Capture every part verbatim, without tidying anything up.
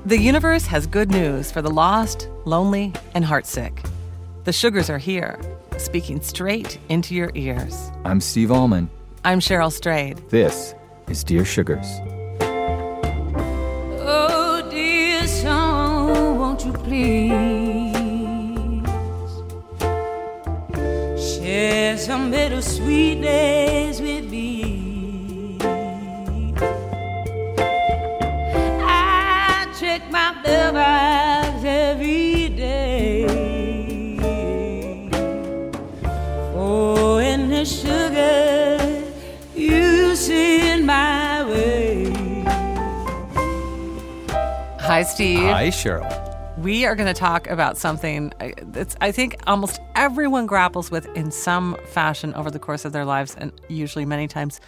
The universe has good news for the lost, lonely, and heartsick. The Sugars are here, speaking straight into your ears. I'm Steve Allman. I'm Cheryl Strayed. This is Dear Sugars. Oh, dear song, won't you please share some bittersweet days with me? I check my mailbox every day. Oh, and the sugar you send my way. Hi, Steve. Hi, Cheryl. We are going to talk about something that's, I think, almost everyone grapples with in some fashion over the course of their lives, and usually many times.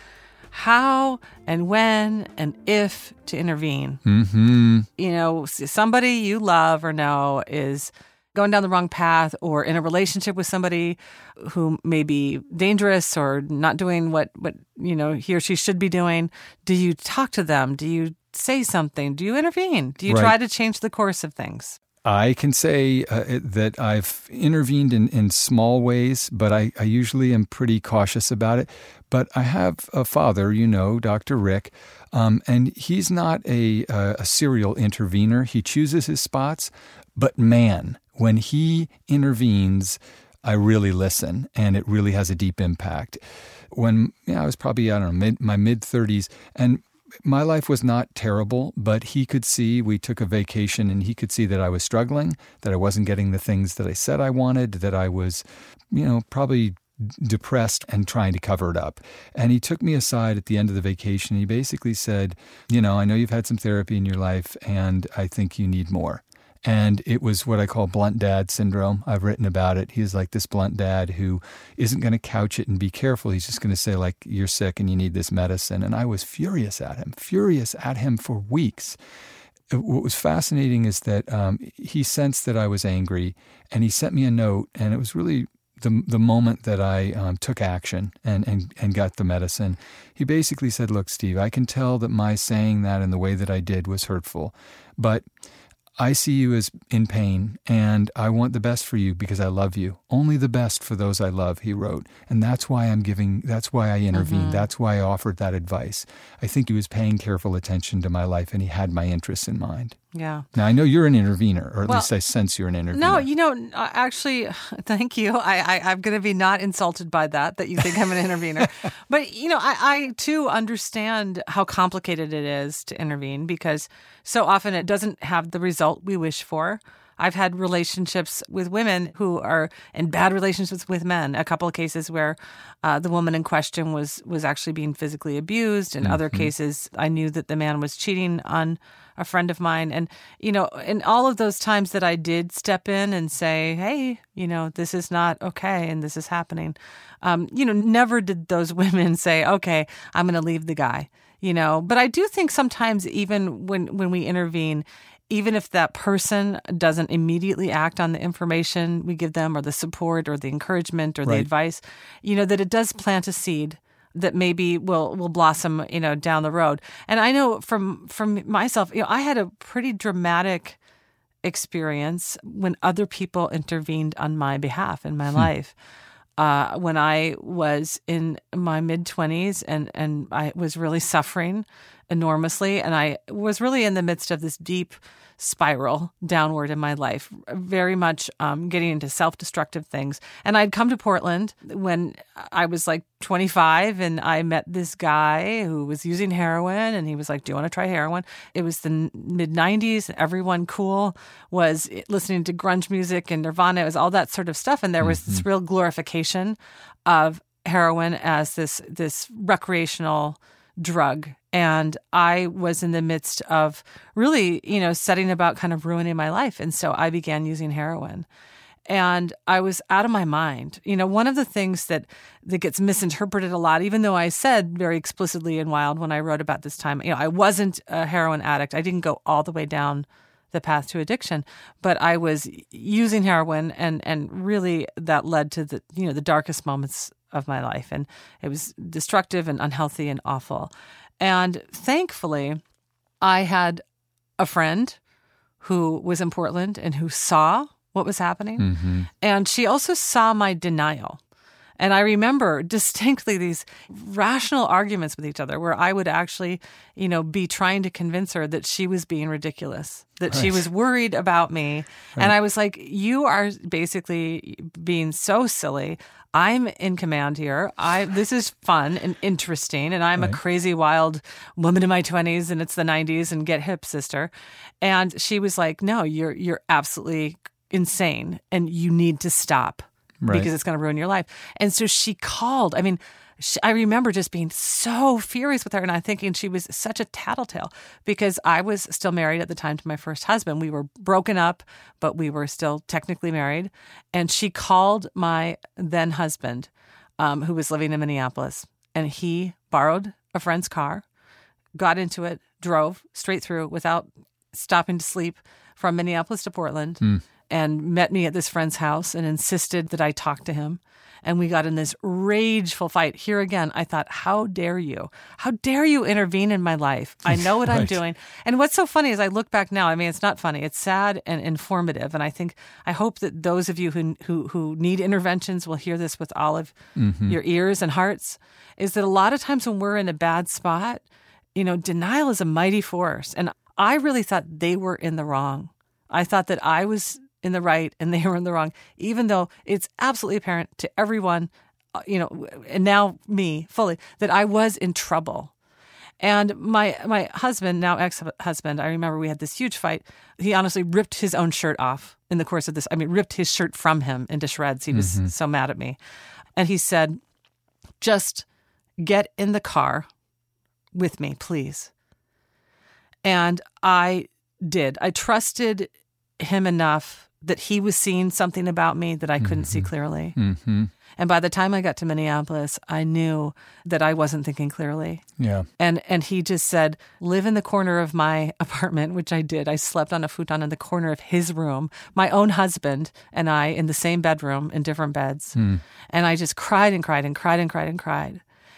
How and when and if to intervene. Mm-hmm. You know, somebody you love or know is going down the wrong path, or in a relationship with somebody who may be dangerous or not doing what, what you know he or she should be doing. Do you talk to them? Do you say something? Do you intervene? Do you Right. try to change the course of things? I can say uh, that I've intervened in, in small ways, but I, I usually am pretty cautious about it. But I have a father, you know, Doctor Rick, um, and he's not a, a, a serial intervener. He chooses his spots. But man, when he intervenes, I really listen, and it really has a deep impact. When you know, I was probably, I don't know, mid, my mid-thirties, and my life was not terrible, but he could see, we took a vacation, and he could see that I was struggling, that I wasn't getting the things that I said I wanted, that I was, you know, probably depressed and trying to cover it up. And he took me aside at the end of the vacation. He basically said, you know, I know you've had some therapy in your life, and I think you need more. And it was what I call blunt dad syndrome. I've written about it. He's like this blunt dad who isn't going to couch it and be careful. He's just going to say, like, you're sick and you need this medicine. And I was furious at him, furious at him for weeks. What was fascinating is that um, he sensed that I was angry, and he sent me a note. And it was really the the moment that I um, took action and, and, and got the medicine. He basically said, look, Steve, I can tell that my saying that and the way that I did was hurtful, but I see you as in pain, and I want the best for you because I love you. Only the best for those I love, he wrote. And that's why I'm giving, that's why I intervened. Mm-hmm. That's why I offered that advice. I think he was paying careful attention to my life, and he had my interests in mind. Yeah. Now, I know you're an intervener, or at well, least I sense you're an intervener. No, you know, actually, thank you. I, I, I'm going to be not insulted by that, that you think I'm an intervener. But, you know, I, I, too, understand how complicated it is to intervene, because so often it doesn't have the result we wish for. I've had relationships with women who are in bad relationships with men. A couple of cases where uh, the woman in question was was actually being physically abused. In mm-hmm. other cases, I knew that the man was cheating on a friend of mine. And, you know, in all of those times that I did step in and say, hey, you know, this is not okay and this is happening, um, you know, never did those women say, okay, I'm going to leave the guy, you know. But I do think sometimes even when, when we intervene, even if that person doesn't immediately act on the information we give them or the support or the encouragement or the right. advice, you know, that it does plant a seed that maybe will will blossom, you know, down the road. And I know from from myself, you know, I had a pretty dramatic experience when other people intervened on my behalf in my hmm. life. Uh, when I was in my mid-twenties and, and I was really suffering enormously, and I was really in the midst of this deep spiral downward in my life, very much um, getting into self-destructive things. And I'd come to Portland when I was like twenty-five, and I met this guy who was using heroin, and he was like, do you want to try heroin? It was the mid nineties. Everyone cool was listening to grunge music and Nirvana. It was all that sort of stuff. And there was mm-hmm. this real glorification of heroin as this this recreational drug. And I was in the midst of really, you know, setting about kind of ruining my life. And so I began using heroin. And I was out of my mind. You know, one of the things that, that gets misinterpreted a lot, even though I said very explicitly in Wild when I wrote about this time, you know, I wasn't a heroin addict. I didn't go all the way down the path to addiction, but I was using heroin, and, and really that led to the, you know, the darkest moments of my life. And it was destructive and unhealthy and awful. And thankfully, I had a friend who was in Portland and who saw what was happening. Mm-hmm. And she also saw my denial. And I remember distinctly these rational arguments with each other where I would actually, you know, be trying to convince her that she was being ridiculous, that Right. she was worried about me. Right. And I was like, you are basically being so silly. I'm in command here. I This is fun and interesting. And I'm Right. a crazy, wild woman in my twenties and it's the nineties and get hip, sister. And she was like, no, you're you're absolutely insane and you need to stop. Right. Because it's going to ruin your life. And so she called. I mean, she, I remember just being so furious with her and I thinking she was such a tattletale because I was still married at the time to my first husband. We were broken up, but we were still technically married. And she called my then husband, um, who was living in Minneapolis, and he borrowed a friend's car, got into it, drove straight through without stopping to sleep from Minneapolis to Portland. Mm. And met me at this friend's house and insisted that I talk to him. And we got in this rageful fight. Here again, I thought, how dare you? How dare you intervene in my life? I know what I'm Right. doing. And what's so funny is I look back now, I mean, it's not funny. It's sad and informative. And I think, I hope that those of you who who, who need interventions will hear this with all of Mm-hmm. your ears and hearts, is that a lot of times when we're in a bad spot, you know, denial is a mighty force. And I really thought they were in the wrong. I thought that I was in the right and they were in the wrong, even though it's absolutely apparent to everyone, uh, you know, and now me fully, that I was in trouble. And my my husband, now ex-husband, I remember we had this huge fight. He honestly ripped his own shirt off in the course of this. I mean, ripped his shirt from him into shreds. He was Mm-hmm. so mad at me. And he said, just get in the car with me, please. And I did. I trusted him enough that he was seeing something about me that I couldn't see clearly. Mm-hmm. And by the time I got to Minneapolis, I knew that I wasn't thinking clearly. Yeah. And and he just said, live in the corner of my apartment, which I did. I slept on a futon in the corner of his room, my own husband and I in the same bedroom in different beds. Mm. And I just cried and cried and cried and cried and cried.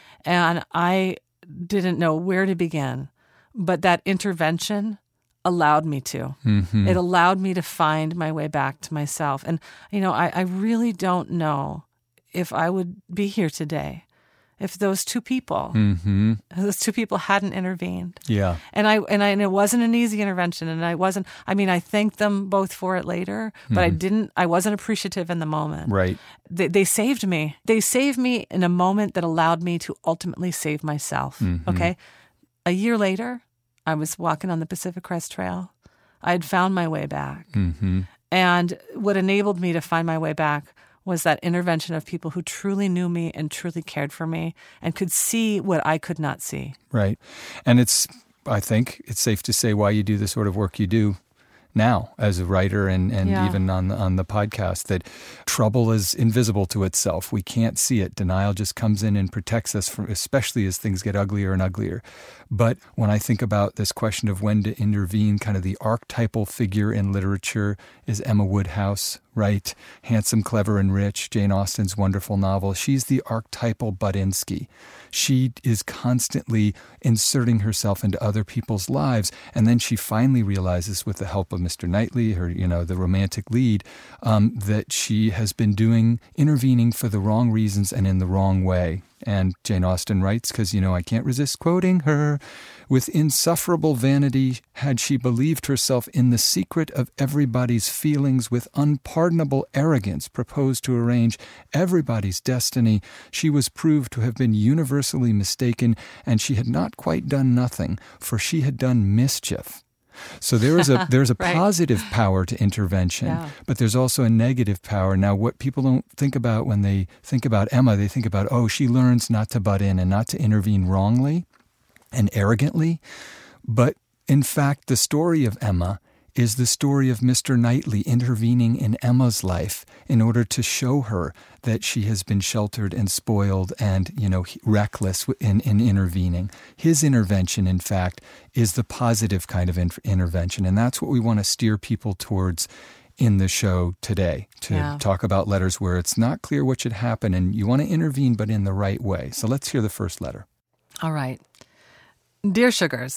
And I didn't know where to begin. But that intervention allowed me to. Mm-hmm. It allowed me to find my way back to myself. And, you know, I, I really don't know if I would be here today if those two people, Mm-hmm. those two people hadn't intervened. Yeah. And I and I and it wasn't an easy intervention. And I wasn't, I mean, I thanked them both for it later, but I didn't, I wasn't appreciative in the moment. Right. They, they saved me. They saved me in a moment that allowed me to ultimately save myself. Mhm. Okay. A year later, I was walking on the Pacific Crest Trail. I had found my way back. Mm-hmm. And what enabled me to find my way back was that intervention of people who truly knew me and truly cared for me and could see what I could not see. Right. And it's, I think it's safe to say why you do the sort of work you do now as a writer and, and Yeah. even on the, on the podcast, that trouble is invisible to itself. We can't see it. Denial just comes in and protects us, from, especially as things get uglier and uglier. But when I think about this question of when to intervene, kind of the archetypal figure in literature is Emma Woodhouse, right? Handsome, clever, and rich, Jane Austen's wonderful novel. She's the archetypal Budinsky. She is constantly inserting herself into other people's lives, and then she finally realizes, with the help of Mister Knightley, her, you know, the romantic lead, um, that she has been doing intervening for the wrong reasons and in the wrong way. And Jane Austen writes, because, you know, I can't resist quoting her, with insufferable vanity had she believed herself in the secret of everybody's feelings, with unpardonable arrogance proposed to arrange everybody's destiny. She was proved to have been universally mistaken, and she had not quite done nothing, for she had done mischief. So there is a there's a Right. positive power to intervention, Yeah. but there's also a negative power. Now, what people don't think about when they think about Emma, they think about, oh, she learns not to butt in and not to intervene wrongly and arrogantly. But in fact, the story of Emma is the story of Mister Knightley intervening in Emma's life in order to show her that she has been sheltered and spoiled and, you know, reckless in, in intervening. His intervention, in fact, is the positive kind of in- intervention. And that's what we want to steer people towards in the show today, to Yeah. talk about letters where it's not clear what should happen and you want to intervene, but in the right way. So let's hear the first letter. All right. Dear Sugars,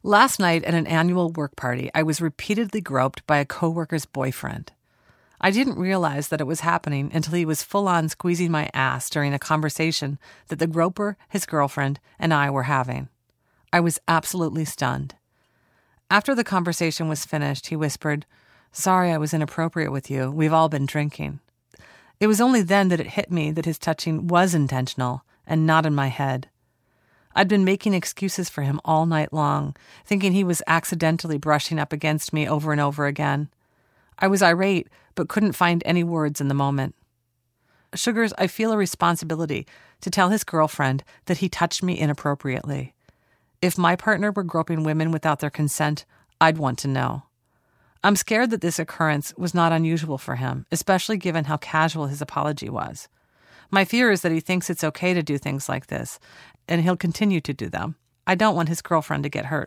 Last night at an annual work party, I was repeatedly groped by a coworker's boyfriend. I didn't realize that it was happening until he was full-on squeezing my ass during a conversation that the groper, his girlfriend, and I were having. I was absolutely stunned. After the conversation was finished, he whispered, "Sorry I was inappropriate with you. We've all been drinking." It was only then that it hit me that his touching was intentional and not in my head. I'd been making excuses for him all night long, thinking he was accidentally brushing up against me over and over again. I was irate, but couldn't find any words in the moment. Sugars, I feel a responsibility to tell his girlfriend that he touched me inappropriately. If my partner were groping women without their consent, I'd want to know. I'm scared that this occurrence was not unusual for him, especially given how casual his apology was. My fear is that he thinks it's okay to do things like this, and he'll continue to do them. I don't want his girlfriend to get hurt.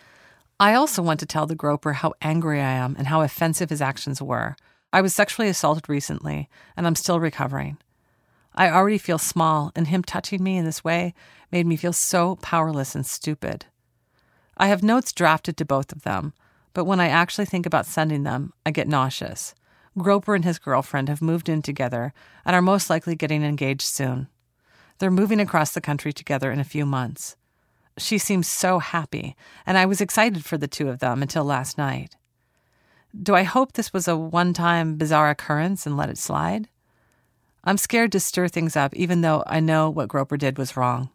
I also want to tell the groper how angry I am and how offensive his actions were. I was sexually assaulted recently, and I'm still recovering. I already feel small, and him touching me in this way made me feel so powerless and stupid. I have notes drafted to both of them, but when I actually think about sending them, I get nauseous. Groper and his girlfriend have moved in together and are most likely getting engaged soon. They're moving across the country together in a few months. She seems so happy, and I was excited for the two of them until last night. Do I hope this was a one-time bizarre occurrence and let it slide? I'm scared to stir things up, even though I know what Groper did was wrong.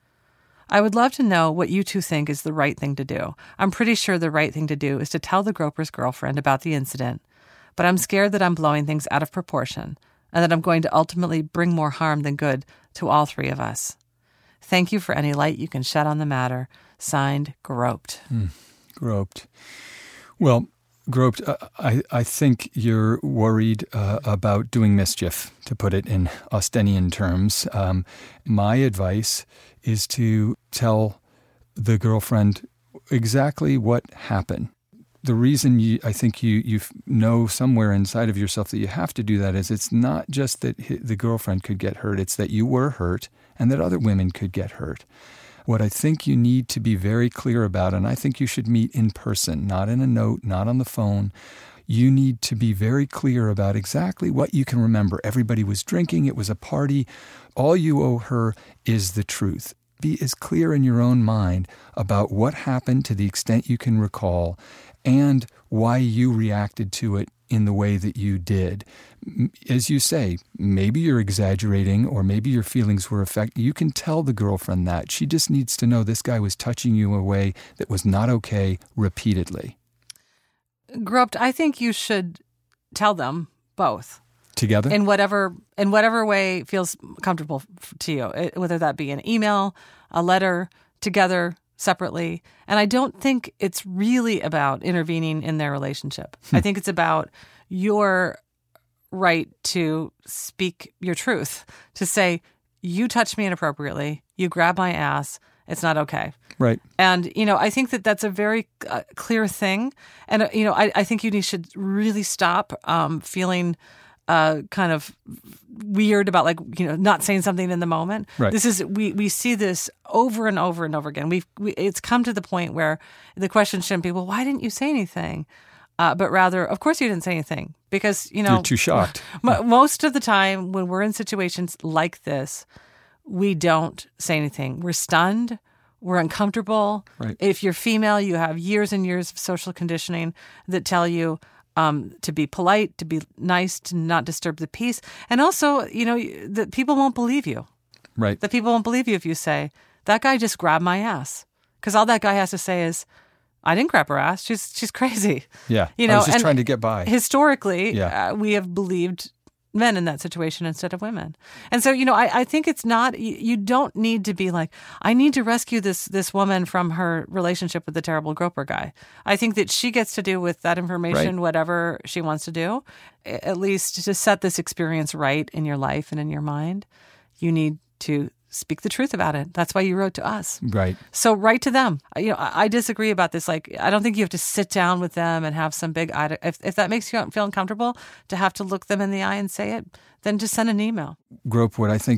I would love to know what you two think is the right thing to do. I'm pretty sure the right thing to do is to tell the groper's girlfriend about the incident, but I'm scared that I'm blowing things out of proportion and that I'm going to ultimately bring more harm than good to all three of us. Thank you for any light you can shed on the matter. Signed, Groped. Mm, groped. Well, Groped, uh, I, I think you're worried uh, about doing mischief, to put it in Austenian terms. Um, my advice is to tell the girlfriend exactly what happened. The reason you, I think you you know somewhere inside of yourself that you have to do that is it's not just that the girlfriend could get hurt, it's that you were hurt and that other women could get hurt. What I think you need to be very clear about, and I think you should meet in person, not in a note, not on the phone. You need to be very clear about exactly what you can remember. Everybody was drinking. It was a party. All you owe her is the truth. Be as clear in your own mind about what happened to the extent you can recall and why you reacted to it in the way that you did. As you say, maybe you're exaggerating or maybe your feelings were affected. You can tell the girlfriend that. She just needs to know this guy was touching you in a way that was not okay repeatedly. Groped, I think you should tell them both. Together? In whatever in whatever way feels comfortable to you, whether that be an email, a letter, together, separately. And I don't think it's really about intervening in their relationship. I think it's about your right to speak your truth, to say, you touched me inappropriately, you grabbed my ass, it's not okay. Right. And, you know, I think that that's a very uh, clear thing. And, uh, you know, I, I think you should really stop um, feeling uh, kind of weird about, like, you know, not saying something in the moment. Right. This is, we, we see this over and over and over again. We've, we, it's come to the point where the question shouldn't be, well, why didn't you say anything? Uh, but rather, of course you didn't say anything because, you know. You're too shocked. M- most of the time when we're in situations like this, we don't say anything. We're stunned. We're uncomfortable. Right. If you're female, you have years and years of social conditioning that tell you um, to be polite, to be nice, to not disturb the peace. And also, you know, that people won't believe you. Right. That people won't believe you if you say, that guy just grabbed my ass. Because all that guy has to say is, I didn't grab her ass. She's she's crazy. Yeah. You know, I was just and trying to get by. Historically, yeah. uh, we have believed men in that situation instead of women. And so, you know, I, I think it's not, you, you don't need to be like, I need to rescue this this woman from her relationship with the terrible groper guy. I think that she gets to do with that information right. whatever she wants to do, at least to set this experience right in your life and in your mind. You need to speak the truth about it. That's why you wrote to us. Right. So write to them. You know, I, I disagree about this. Like, I don't think you have to sit down with them and have some big, if, if that makes you feel uncomfortable to have to look them in the eye and say it, then just send an email. Grope, what I think is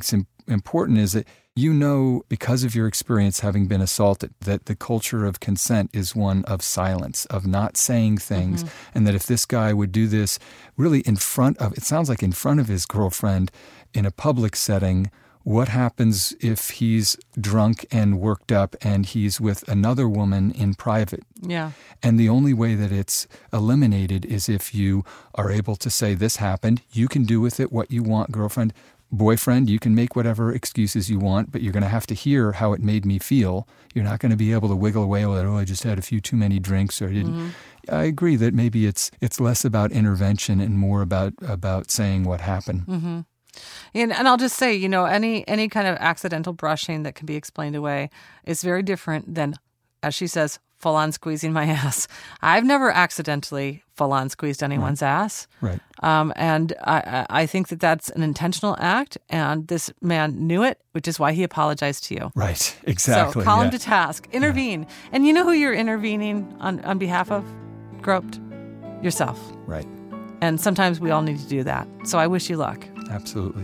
important is that you know, because of your experience having been assaulted, that the culture of consent is one of silence, of not saying things, mm-hmm. and that if this guy would do this really in front of, it sounds like in front of his girlfriend in a public setting, what happens if he's drunk and worked up and he's with another woman in private? Yeah. And the only way that it's eliminated is if you are able to say, this happened, you can do with it what you want, girlfriend. Boyfriend, you can make whatever excuses you want, but you're going to have to hear how it made me feel. You're not going to be able to wiggle away with, oh, I just had a few too many drinks or I didn't. Mm-hmm. I agree that maybe it's it's less about intervention and more about, about saying what happened. Mm-hmm. And, and I'll just say, you know, any any kind of accidental brushing that can be explained away is very different than, as she says, full-on squeezing my ass. I've never accidentally full-on squeezed anyone's right. ass. Right. Um, and I, I think that that's an intentional act, and this man knew it, which is why he apologized to you. Right, exactly. So call yeah. him to task. Intervene. Yeah. And you know who you're intervening on, on behalf of, Groped? Yourself. Right. And sometimes we all need to do that. So I wish you luck. Absolutely.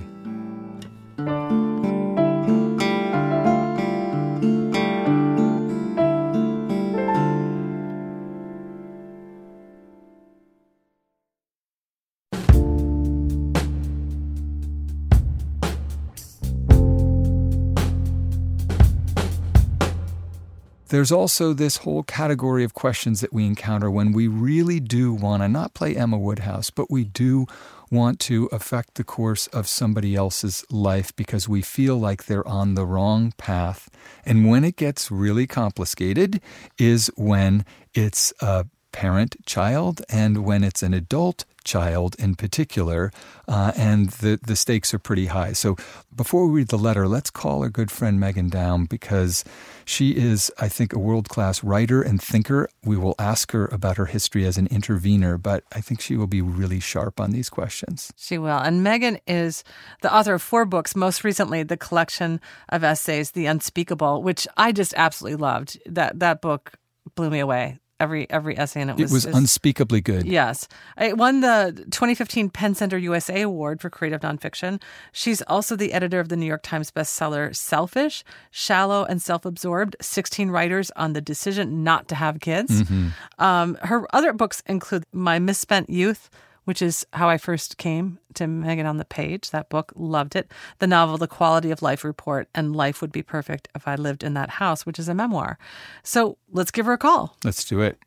There's also this whole category of questions that we encounter when we really do want to not play Emma Woodhouse, but we do want to affect the course of somebody else's life because we feel like they're on the wrong path. And when it gets really complicated is when it's a parent-child and when it's an adult child in particular, uh, and the, the stakes are pretty high. So before we read the letter, let's call our good friend Megan Daum because she is, I think, a world-class writer and thinker. We will ask her about her history as an intervener, but I think she will be really sharp on these questions. She will. And Megan is the author of four books, most recently the collection of essays, The Unspeakable, which I just absolutely loved. That that book blew me away. Every every essay in it was... It was is, unspeakably good. Yes. It won the twenty fifteen Penn Center U S A Award for Creative Nonfiction. She's also the editor of the New York Times bestseller Selfish, Shallow and Self-Absorbed, sixteen Writers on the Decision Not to Have Kids. Mm-hmm. Um, her other books include My Misspent Youth, which is how I first came to Megan on the Page. That book, loved it. The novel, The Quality of Life Report, and Life Would Be Perfect If I Lived in That House, which is a memoir. So let's give her a call. Let's do it.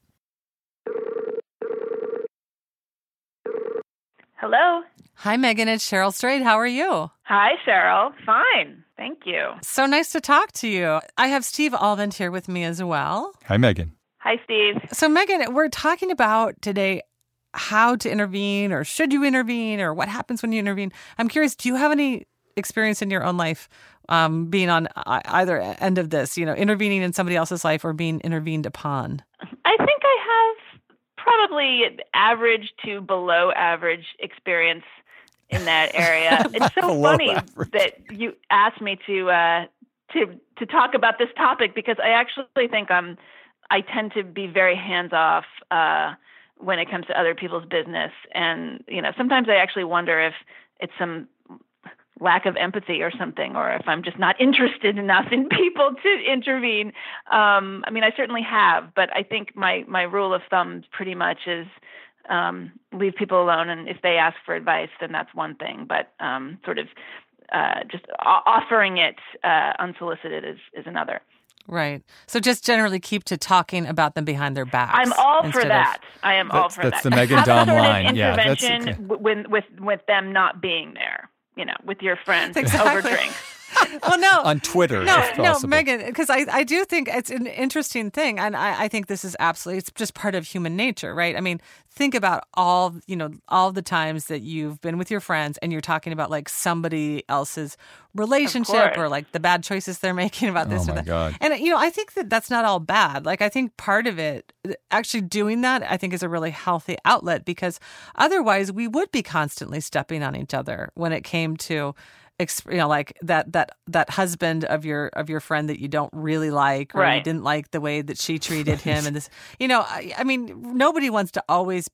Hello. Hi, Megan. It's Cheryl Strayed. How are you? Hi, Cheryl. Fine. Thank you. So nice to talk to you. I have Steve Alvent here with me as well. Hi, Megan. Hi, Steve. So, Megan, we're talking about today how to intervene, or should you intervene, or what happens when you intervene. I'm curious, do you have any experience in your own life um, being on either end of this, you know, intervening in somebody else's life or being intervened upon? I think I have probably average to below average experience in that area. It's so funny average. that you asked me to uh, to to talk about this topic because I actually think I'm I tend to be very hands off uh, when it comes to other people's business. And, you know, sometimes I actually wonder if it's some lack of empathy or something, or if I'm just not interested enough in people to intervene. Um, I mean, I certainly have, but I think my, my rule of thumb pretty much is um, leave people alone. And if they ask for advice, then that's one thing. But um, sort of uh, just offering it uh, unsolicited is, is another. Right. So just generally keep to talking about them behind their backs. I'm all for that. Of, I am all for that's that. That's the Megan Daum line. Yeah, that's intervention with, with with them not being there. You know, with your friends exactly. over drinks. Well, no. On Twitter, no, if no, possible. Megan, because I, I do think it's an interesting thing, and I, I think this is absolutely, it's just part of human nature, right? I mean, think about all, you know, all the times that you've been with your friends and you're talking about like somebody else's relationship or like the bad choices they're making about this oh or my that. God. And, you know, I think that that's not all bad. Like, I think part of it, actually doing that, I think is a really healthy outlet, because otherwise we would be constantly stepping on each other when it came to, you know, like that that that husband of your of your friend that you don't really like, or right. you didn't like the way that she treated him, and this, you know, I, I mean, nobody wants to always be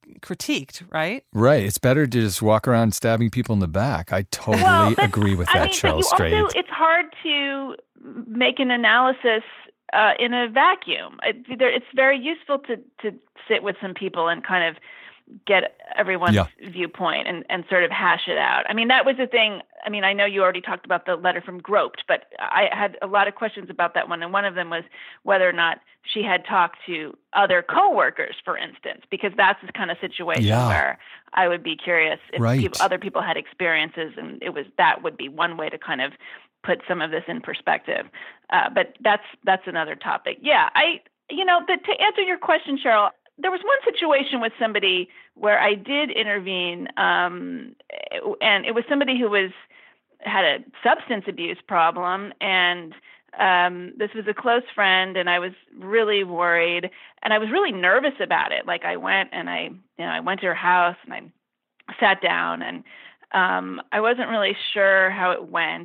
critiqued, right? Right. It's better to just walk around stabbing people in the back. I totally well, agree with I that, mean, Cheryl but Strayed. Also, it's hard to make an analysis uh, in a vacuum. It, it's very useful to, to sit with some people and kind of get everyone's yeah. viewpoint and, and sort of hash it out. I mean, that was the thing. I mean, I know you already talked about the letter from Groped, but I had a lot of questions about that one. And one of them was whether or not she had talked to other coworkers, for instance, because that's the kind of situation yeah. where I would be curious if right. people, other people had experiences, and it was that would be one way to kind of put some of this in perspective. Uh, but that's that's another topic. Yeah, I you know, but to answer your question, Cheryl, there was one situation with somebody where I did intervene, um, and it was somebody who was had a substance abuse problem, and um, this was a close friend, and I was really worried, and I was really nervous about it. Like I went and I, you know, I went to her house and I sat down, and um, I wasn't really sure how it went.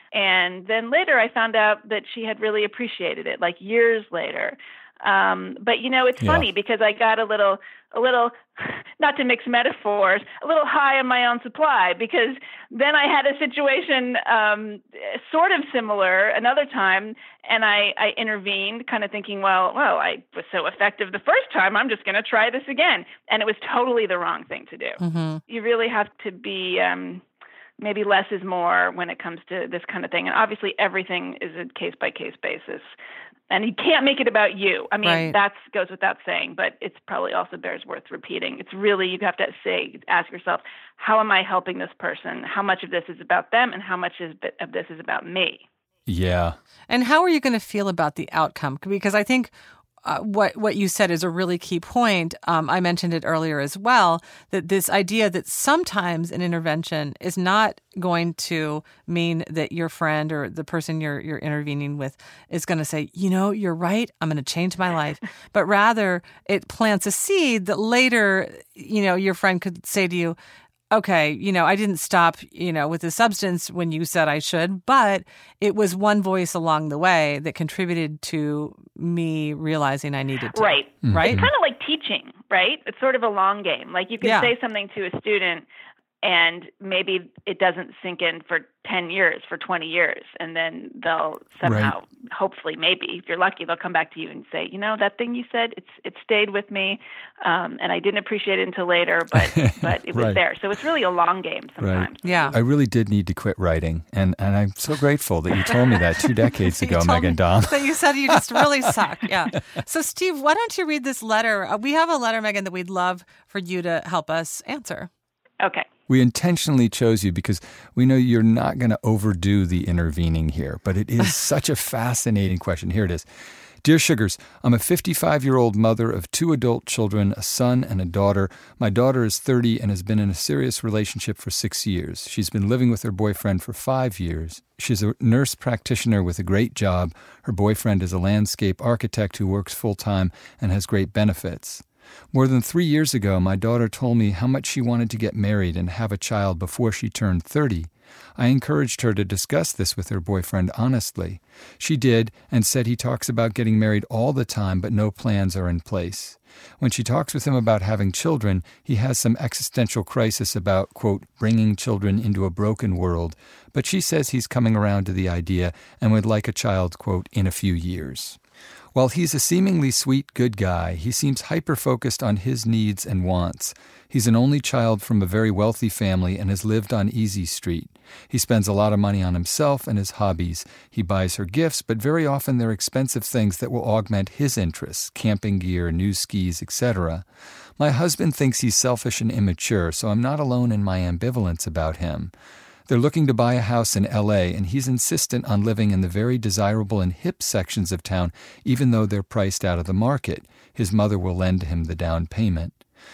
And then later I found out that she had really appreciated it, like years later. Um, but you know, it's yeah. funny because I got a little, a little, not to mix metaphors, a little high on my own supply, because then I had a situation, um, sort of similar another time. And I, I intervened kind of thinking, well, well, I was so effective the first time, I'm just going to try this again. And it was totally the wrong thing to do. Mm-hmm. You really have to be, um, maybe less is more when it comes to this kind of thing. And obviously everything is a case by case basis. And you can't make it about you. I mean, right. that goes without saying, but it's probably also bears worth repeating. It's really, you have to say, ask yourself, how am I helping this person? How much of this is about them, and how much is, of this is about me? Yeah. And how are you going to feel about the outcome? Because I think Uh, what what you said is a really key point. Um, I mentioned it earlier as well, that this idea that sometimes an intervention is not going to mean that your friend or the person you're you're intervening with is going to say, you know, you're right, I'm going to change my life. But rather, it plants a seed that later, you know, your friend could say to you, okay, you know, I didn't stop, you know, with the substance when you said I should, but it was one voice along the way that contributed to me realizing I needed to. Right. Mm-hmm. Right. It's kind of like teaching, right? It's sort of a long game. Like you can Yeah. say something to a student and maybe it doesn't sink in for ten years, for twenty years. And then they'll somehow, right. hopefully, maybe, if you're lucky, they'll come back to you and say, you know, that thing you said, it's it stayed with me. Um, and I didn't appreciate it until later, but but it was right. there. So it's really a long game sometimes. Right. Yeah. I really did need to quit writing. And, and I'm so grateful that you told me that two decades You ago, told Megan me Dahm. that you said you just really suck. Yeah. So, Steve, why don't you read this letter? Uh, we have a letter, Megan, that we'd love for you to help us answer. Okay. We intentionally chose you because we know you're not going to overdo the intervening here, but it is such a fascinating question. Here it is. Dear Sugars, I'm a fifty-five-year-old mother of two adult children, a son and a daughter. My daughter is thirty and has been in a serious relationship for six years. She's been living with her boyfriend for five years. She's a nurse practitioner with a great job. Her boyfriend is a landscape architect who works full-time and has great benefits. More than three years ago, my daughter told me how much she wanted to get married and have a child before she turned thirty. I encouraged her to discuss this with her boyfriend honestly. She did and said he talks about getting married all the time, but no plans are in place. When she talks with him about having children, he has some existential crisis about, quote, bringing children into a broken world, but she says he's coming around to the idea and would like a child, quote, in a few years. While he's a seemingly sweet, good guy, he seems hyper-focused on his needs and wants. He's an only child from a very wealthy family and has lived on Easy Street. He spends a lot of money on himself and his hobbies. He buys her gifts, but very often they're expensive things that will augment his interests, camping gear, new skis, et cetera. My husband thinks he's selfish and immature, so I'm not alone in my ambivalence about him. They're looking to buy a house in L A, and he's insistent on living in the very desirable and hip sections of town, even though they're priced out of the market. His mother will lend him the down payment.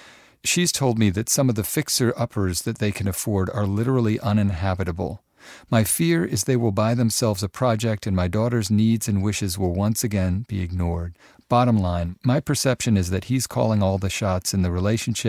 She's told me that some of the fixer-uppers that they can afford are literally uninhabitable. My fear is they will buy themselves a project and my daughter's needs and wishes will once again be ignored. Bottom line, my perception is that he's calling all the shots in the relationship,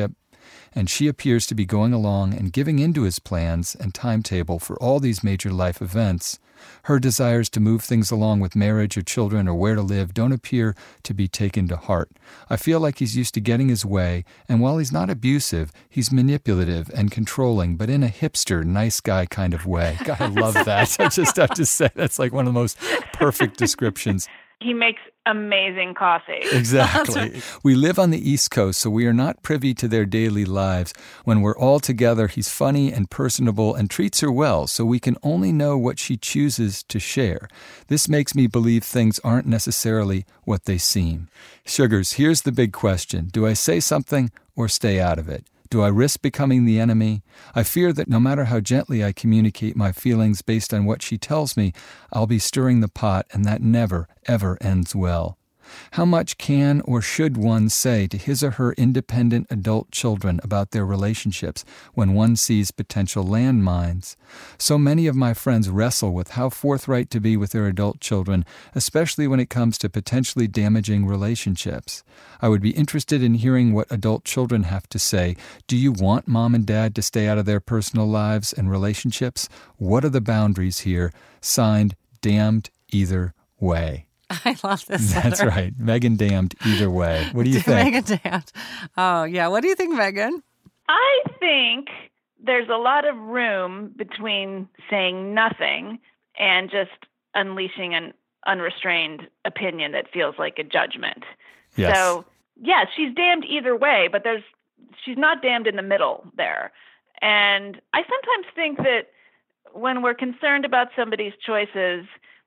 And she appears to be going along and giving into his plans and timetable for all these major life events. Her desires to move things along with marriage or children or where to live don't appear to be taken to heart. I feel like he's used to getting his way, and while he's not abusive, he's manipulative and controlling, but in a hipster, nice guy kind of way. God, I love that. I just have to say that's like one of the most perfect descriptions. He makes amazing coffee. Exactly. We live on the East Coast, so we are not privy to their daily lives. When we're all together, he's funny and personable and treats her well, so we can only know what she chooses to share. This makes me believe things aren't necessarily what they seem. Sugars, here's the big question. Do I say something or stay out of it? Do I risk becoming the enemy? I fear that no matter how gently I communicate my feelings based on what she tells me, I'll be stirring the pot, and that never, ever ends well. How much can or should one say to his or her independent adult children about their relationships when one sees potential landmines? So many of my friends wrestle with how forthright to be with their adult children, especially when it comes to potentially damaging relationships. I would be interested in hearing what adult children have to say. Do you want mom and dad to stay out of their personal lives and relationships? What are the boundaries here? Signed, Damned Either Way. I love this That's letter. right. Megan Damned Either Way. What do you think? Megan Damned. Oh, yeah. What do you think, Megan? I think there's a lot of room between saying nothing and just unleashing an unrestrained opinion that feels like a judgment. Yes. So, yeah, she's damned either way, but there's she's not damned in the middle there. And I sometimes think that when we're concerned about somebody's choices,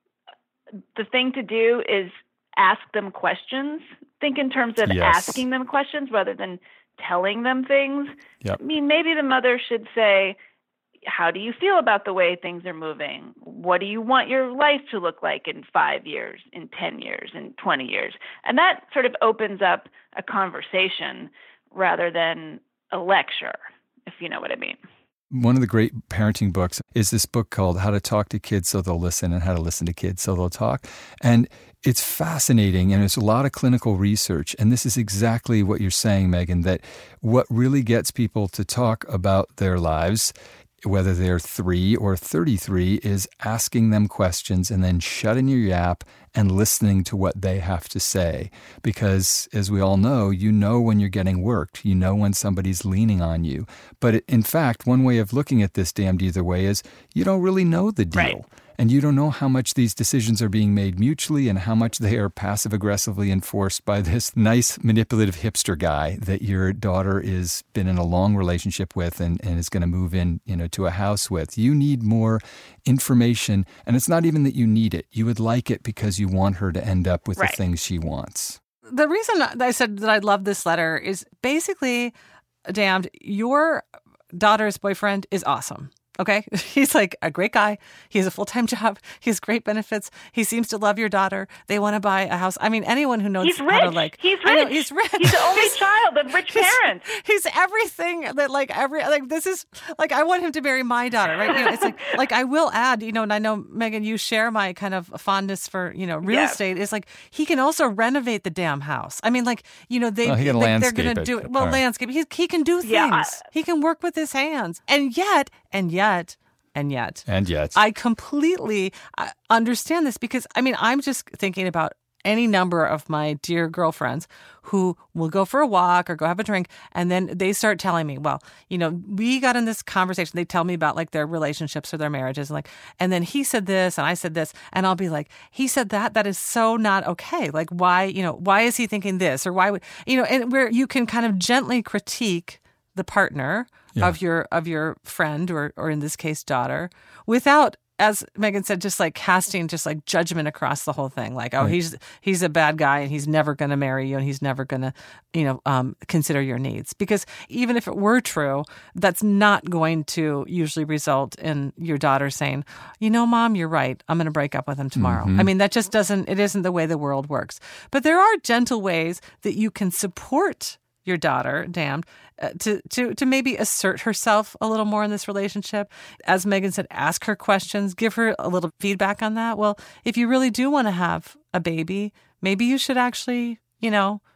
the thing to do is ask them questions. Think in terms of Yes. asking them questions rather than telling them things. Yep. I mean, maybe the mother should say, how do you feel about the way things are moving? What do you want your life to look like in five years, in ten years, in twenty years? And that sort of opens up a conversation rather than a lecture, if you know what I mean. One of the great parenting books is this book called How to Talk to Kids So They'll Listen and How to Listen to Kids So They'll Talk. And it's fascinating, and there's a lot of clinical research. And this is exactly what you're saying, Megan, that what really gets people to talk about their lives, whether they're three or thirty-three, is asking them questions and then shutting your yap and listening to what they have to say. Because, as we all know, you know when you're getting worked. You know when somebody's leaning on you. But in fact, one way of looking at this damned either way is you don't really know the deal. Right. And you don't know how much these decisions are being made mutually and how much they are passive-aggressively enforced by this nice, manipulative hipster guy that your daughter is been in a long relationship with and, and is going to move in, you know, to a house with. You need more information, and it's not even that you need it. You would like it because you want her to end up with Right. the things she wants. The reason that I said that I love this letter is basically, Damned, your daughter's boyfriend is awesome. Okay. He's like a great guy. He has a full-time job. He has great benefits. He seems to love your daughter. They want to buy a house. I mean, anyone who knows He's how to rich. like, He's I know, rich. he's rich. He's the only child of rich he's- parents. He's everything that like every, like this is like, I want him to marry my daughter, right? You know, it's like, like I will add, you know, and I know, Megan, you share my kind of fondness for, you know, real Yes. estate. It's like, he can also renovate the damn house. I mean, like, you know, they, Well, he can like, they're landscape going to it. do it. Well, All right. landscape. He, he can do things. Yeah, I- He can work with his hands. And yet, and yet, and yet, And yet. I completely uh, understand this because, I mean, I'm just thinking about any number of my dear girlfriends who will go for a walk or go have a drink, and then they start telling me, well, you know, we got in this conversation. They tell me about like their relationships or their marriages, and like, and then he said this and I said this, and I'll be like, he said that. That is so not okay. Like, why, you know, why is he thinking this, or why would, you know, and where you can kind of gently critique the partner Yeah. of your of your friend or or in this case daughter, without, as Megan said, just like casting just like judgment across the whole thing. Like, oh, Right. he's he's a bad guy and he's never going to marry you and he's never going to, you know, um, consider your needs. Because even if it were true, that's not going to usually result in your daughter saying, you know, Mom, you're right. I'm going to break up with him tomorrow. Mm-hmm. I mean, that just doesn't, it isn't the way the world works. But there are gentle ways that you can support your daughter, Damned, uh, to, to, to maybe assert herself a little more in this relationship. As Megan said, ask her questions, give her a little feedback on that. Well, if you really do want to have a baby, maybe you should actually, you know,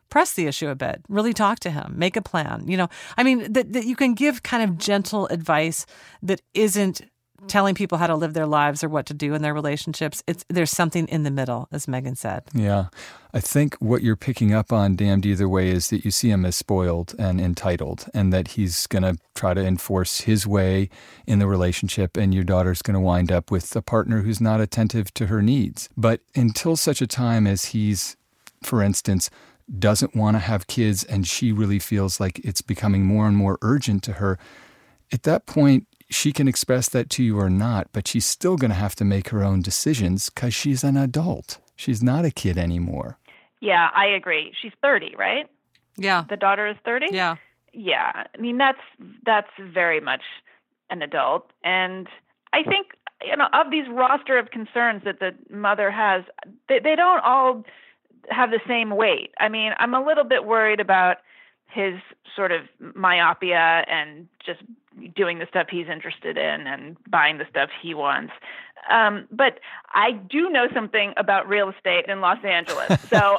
press the issue a bit, really talk to him, make a plan. You know, I mean, that, that you can give kind of gentle advice that isn't telling people how to live their lives or what to do in their relationships. It's there's something in the middle, as Megan said. Yeah. I think what you're picking up on, Damned Either Way, is that you see him as spoiled and entitled, and that he's going to try to enforce his way in the relationship, and your daughter's going to wind up with a partner who's not attentive to her needs. But until such a time as he's, for instance, doesn't want to have kids and she really feels like it's becoming more and more urgent to her, at that point, she can express that to you or not, but she's still going to have to make her own decisions because she's an adult. She's not a kid anymore. Yeah, I agree. She's thirty, right? Yeah. The daughter is thirty? Yeah. Yeah. I mean, that's that's very much an adult. And I think, you know, of these roster of concerns that the mother has, they, they don't all have the same weight. I mean, I'm a little bit worried about his sort of myopia and just doing the stuff he's interested in and buying the stuff he wants. Um, but I do know something about real estate in Los Angeles. So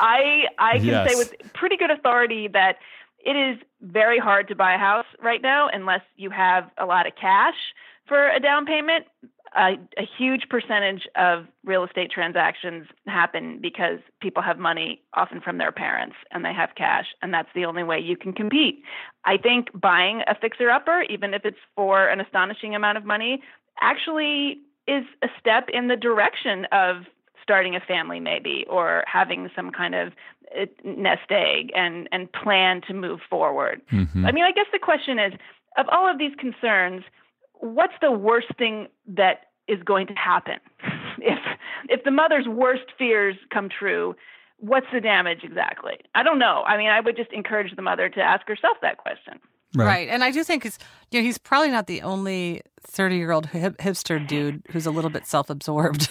I I can yes. say with pretty good authority that it is very hard to buy a house right now unless you have a lot of cash for a down payment. A, a huge percentage of real estate transactions happen because people have money, often from their parents, and they have cash, and that's the only way you can compete. I think buying a fixer-upper, even if it's for an astonishing amount of money, actually is a step in the direction of starting a family maybe, or having some kind of nest egg and, and plan to move forward. Mm-hmm. I mean, I guess the question is, of all of these concerns, what's the worst thing that is going to happen? If if the mother's worst fears come true, what's the damage exactly? I don't know. I mean, I would just encourage the mother to ask herself that question. Right. right. And I do think it's, you know, he's probably not the only thirty-year-old hip- hipster dude who's a little bit self-absorbed.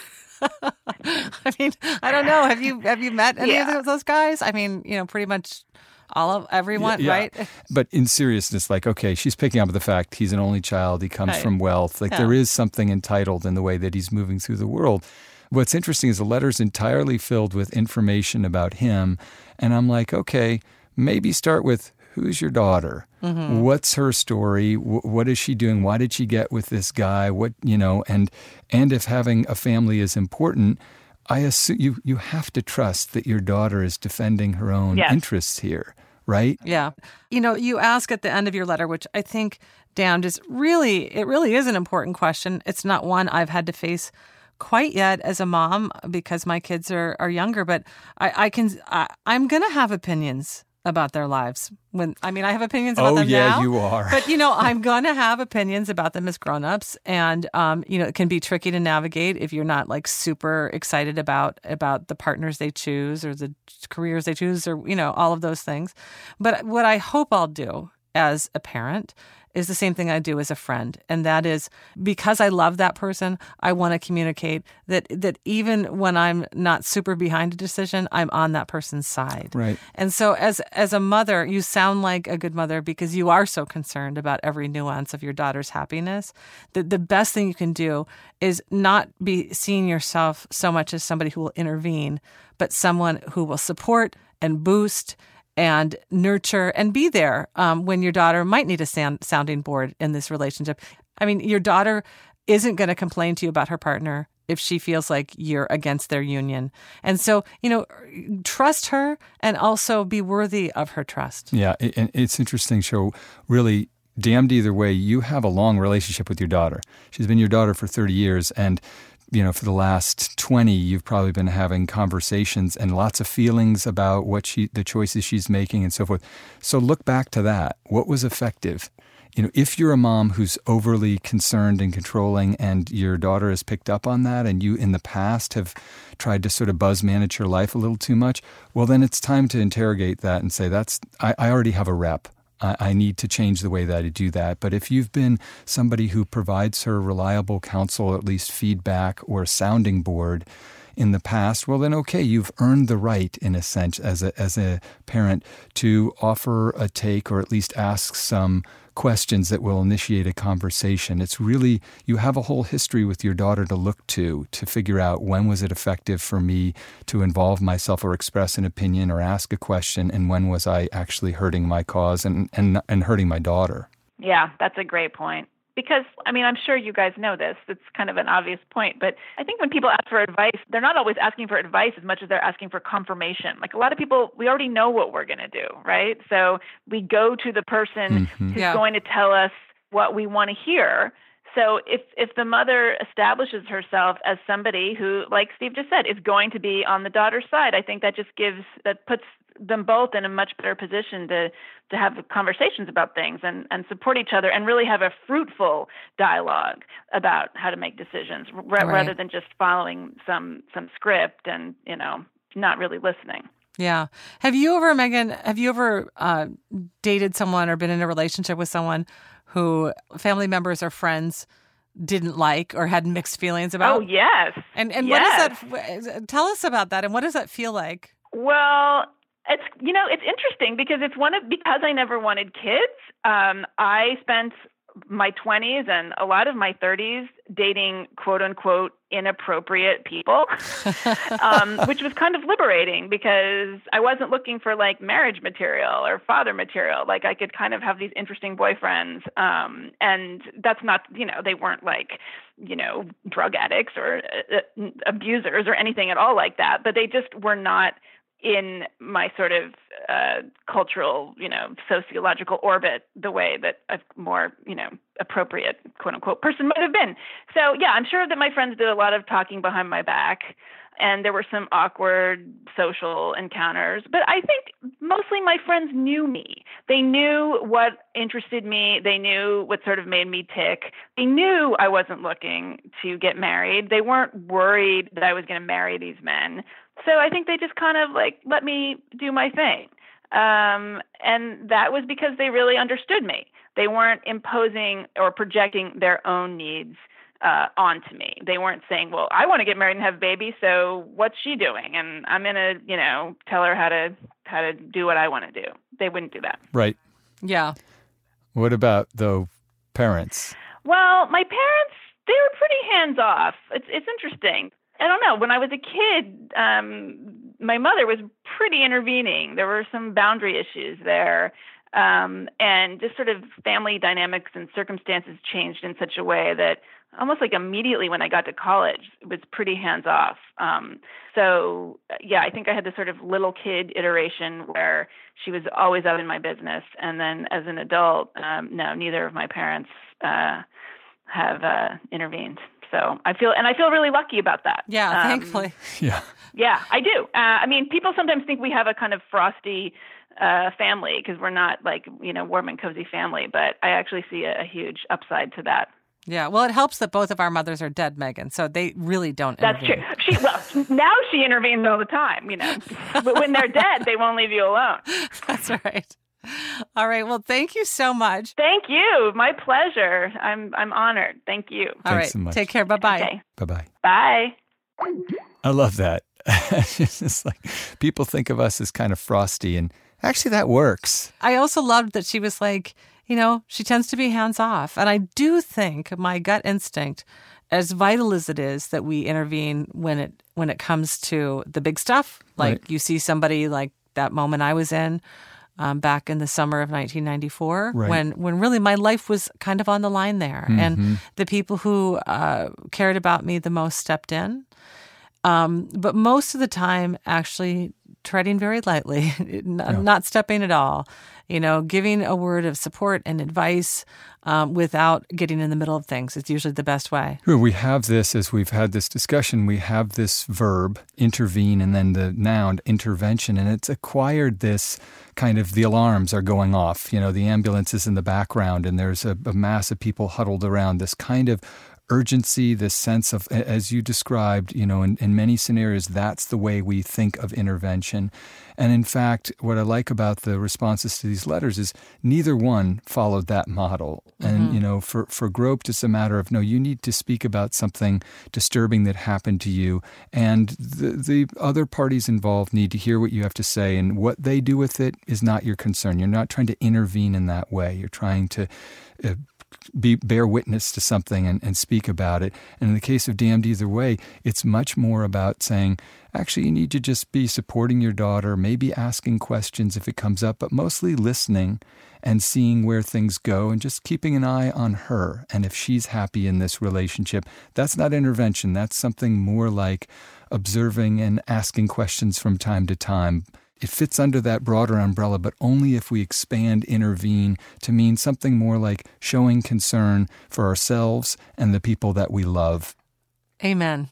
I mean, I don't know. Have you have you met any yeah. of those guys? I mean, you know, pretty much all of everyone, yeah, yeah. right? But in seriousness, like, okay, she's picking up the fact he's an only child. He comes right. from wealth. Like, yeah. there is something entitled in the way that he's moving through the world. What's interesting is the letter's entirely filled with information about him. And I'm like, okay, maybe start with, who's your daughter? Mm-hmm. What's her story? W- what is she doing? Why did she get with this guy? What, you know, and and if having a family is important, I assume you, you have to trust that your daughter is defending her own yes. interests here, right? Yeah. You know, you ask at the end of your letter, which I think, Damned, is really, it really is an important question. It's not one I've had to face quite yet as a mom because my kids are, are younger, but I, I can, I, I'm going to have opinions about their lives. When I mean, I have opinions about oh, them yeah, now. you are. But, you know, I'm going to have opinions about them as grown-ups. And, um, you know, it can be tricky to navigate if you're not, like, super excited about about the partners they choose or the careers they choose or, you know, all of those things. But what I hope I'll do as a parent is the same thing I do as a friend. And that is, because I love that person, I want to communicate that that even when I'm not super behind a decision, I'm on that person's side. Right. And so as as a mother, you sound like a good mother because you are so concerned about every nuance of your daughter's happiness. The, the best thing you can do is not be seeing yourself so much as somebody who will intervene, but someone who will support and boost and nurture and be there um, when your daughter might need a sound, sounding board in this relationship. I mean, your daughter isn't going to complain to you about her partner if she feels like you're against their union. And so, you know, trust her and also be worthy of her trust. Yeah, and it's interesting. So really, Damned Either Way, you have a long relationship with your daughter. She's been your daughter for thirty years, and you know, for the last twenty, you've probably been having conversations and lots of feelings about what she, the choices she's making and so forth. So look back to that. What was effective? You know, if you're a mom who's overly concerned and controlling and your daughter has picked up on that and you in the past have tried to sort of buzz manage her life a little too much, well, then it's time to interrogate that and say, that's, I, I already have a rep. I need to change the way that I do that. But if you've been somebody who provides her reliable counsel, or at least feedback or a sounding board, in the past, well, then, okay, you've earned the right, in a sense, as a, as a parent, to offer a take or at least ask some questions that will initiate a conversation. It's really, you have a whole history with your daughter to look to, to figure out when was it effective for me to involve myself or express an opinion or ask a question, and when was I actually hurting my cause and, and, and hurting my daughter. Yeah, that's a great point. Because, I mean, I'm sure you guys know this. It's kind of an obvious point. But I think when people ask for advice, they're not always asking for advice as much as they're asking for confirmation. Like a lot of people, we already know what we're going to do, right? So we go to the person Mm-hmm. who's Yeah. going to tell us what we want to hear. So if, if the mother establishes herself as somebody who, like Steve just said, is going to be on the daughter's side, I think that just gives, that puts them both in a much better position to to have conversations about things and, and support each other and really have a fruitful dialogue about how to make decisions r- Right. rather than just following some some script and, you know, not really listening. Yeah. Have you ever, Megan, have you ever uh, dated someone or been in a relationship with someone who family members or friends didn't like or had mixed feelings about? Oh, yes. And and Yes. what does that, tell us about that, and what does that feel like? Well, it's, you know, it's interesting because it's one of, because I never wanted kids, um, I spent my twenties and a lot of my thirties dating quote unquote inappropriate people, um, which was kind of liberating because I wasn't looking for like marriage material or father material. Like I could kind of have these interesting boyfriends. Um, and that's not, you know, they weren't like, you know, drug addicts or uh, abusers or anything at all like that, but they just were not in my sort of uh, cultural, you know, sociological orbit the way that a more, you know, appropriate, quote unquote, person might have been. So, yeah, I'm sure that my friends did a lot of talking behind my back, and there were some awkward social encounters. But I think mostly my friends knew me. They knew what interested me. They knew what sort of made me tick. They knew I wasn't looking to get married. They weren't worried that I was going to marry these men. So I think they just kind of like let me do my thing. Um, and that was because they really understood me. They weren't imposing or projecting their own needs uh, onto me. They weren't saying, well, I want to get married and have babies, so what's she doing? And I'm going to, you know, tell her how to how to do what I want to do. They wouldn't do that. Right. Yeah. What about, though, parents? Well, my parents, they were pretty hands-off. It's it's interesting. I don't know. When I was a kid, um, my mother was pretty intervening. There were some boundary issues there. Um, and just sort of family dynamics and circumstances changed in such a way that almost like immediately when I got to college, it was pretty hands-off. Um, so, yeah, I think I had this sort of little kid iteration where she was always out in my business. And then as an adult, um, no, neither of my parents uh, have uh, intervened. So I feel, and I feel really lucky about that. Yeah, Um, thankfully. Yeah. Yeah, I do. Uh, I mean, people sometimes think we have a kind of frosty uh, family because we're not like, you know, warm and cozy family, but I actually see a, a huge upside to that. Yeah. Well, it helps that both of our mothers are dead, Megan, so they really don't That's intervene. true. She, well, now she intervenes all the time, you know, but when they're dead, they won't leave you alone. That's right. All right. Well, thank you so much. Thank you. My pleasure. I'm I'm honored. Thank you. All Thanks right. so much. Take care. Bye-bye. Okay. Bye-bye. Bye. I love that. It's just like people think of us as kind of frosty, and actually that works. I also loved that she was like, you know, she tends to be hands off. And I do think my gut instinct, as vital as it is that we intervene when it when it comes to the big stuff, like Right. you see somebody like that moment I was in um, back in the summer of nineteen ninety-four, Right. when when really my life was kind of on the line there. And the people who uh, cared about me the most stepped in. Um, but most of the time, actually treading very lightly, not, Yeah. not stepping at all, you know, giving a word of support and advice um, without getting in the middle of things is usually the best way. We have this, as we've had this discussion, we have this verb, intervene, and then the noun, intervention, and it's acquired this kind of, the alarms are going off. You know, the ambulance is in the background, and there's a, a mass of people huddled around, this kind of urgency, this sense of, as you described, you know, in, in many scenarios, that's the way we think of intervention. And in fact, what I like about the responses to these letters is neither one followed that model. Mm-hmm. And, you know, for, for Groped, it's a matter of, no, you need to speak about something disturbing that happened to you. And the, the other parties involved need to hear what you have to say. And what they do with it is not your concern. You're not trying to intervene in that way. You're trying to uh, Be, bear witness to something and, and speak about it. And in the case of Damned Either Way, it's much more about saying, actually, you need to just be supporting your daughter, maybe asking questions if it comes up, but mostly listening and seeing where things go and just keeping an eye on her. And if she's happy in this relationship, that's not intervention. That's something more like observing and asking questions from time to time. It fits under that broader umbrella, but only if we expand intervene to mean something more like showing concern for ourselves and the people that we love. Amen.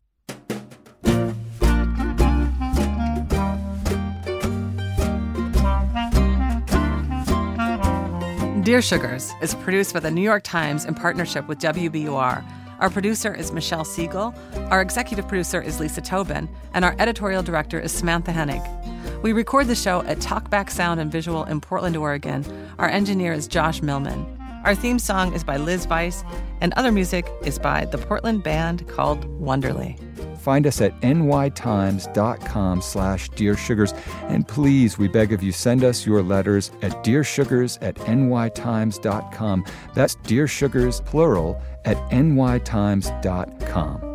Dear Sugars is produced by the New York Times in partnership with W B U R. Our producer is Michelle Siegel, our executive producer is Lisa Tobin, and our editorial director is Samantha Hennig. We record the show at Talkback Sound and Visual in Portland, Oregon. Our engineer is Josh Millman. Our theme song is by Liz Weiss, and other music is by the Portland band called Wonderly. Find us at nytimes.com slash Dear Sugars. And please, we beg of you, send us your letters at dearsugars at nytimes dot com. That's Dear Sugars, plural, at nytimes dot com.